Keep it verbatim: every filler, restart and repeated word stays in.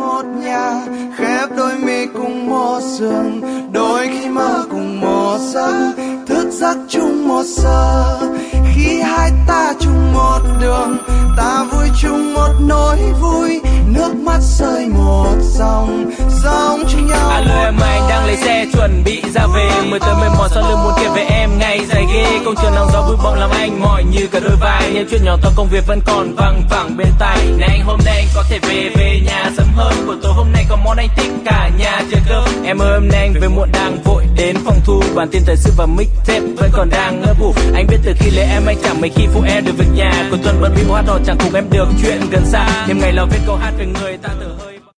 một nhà, khép đôi mi cùng một giường, đôi khi mơ cùng một giấc, thức giấc chung một giờ. Khi hai ta chung một đường, ta vui chung một nỗi vui, nước mắt rơi một dòng, dòng chung nhau. Alo em, anh đang lấy xe chuẩn bị ra về, mười tới mười mỏi sau lưng muốn kể về em ngày dài ghê. Công trường nắng gió bụi bặm làm anh mỏi như cả đôi vai, những chuyện nhỏ to công việc vẫn còn văng vẳng bên tai. Này anh, hôm nay anh có thể về về nhà sớm hơn, buổi tối hôm nay có món anh thích cả nhà chờ cơm. Em ơi hôm nay anh về muộn đang vội đến phòng thu, bản tin thời sự và mixtape vẫn còn đang ngỡ ngủ. Anh biết từ khi lấy em anh chẳng mấy khi phụ em được việc nhà, cuối tuần bận bịu hát hò chẳng cùng em được chuyện gần xa. Thêm ngày lo viết câu hát về người ta thở hơi.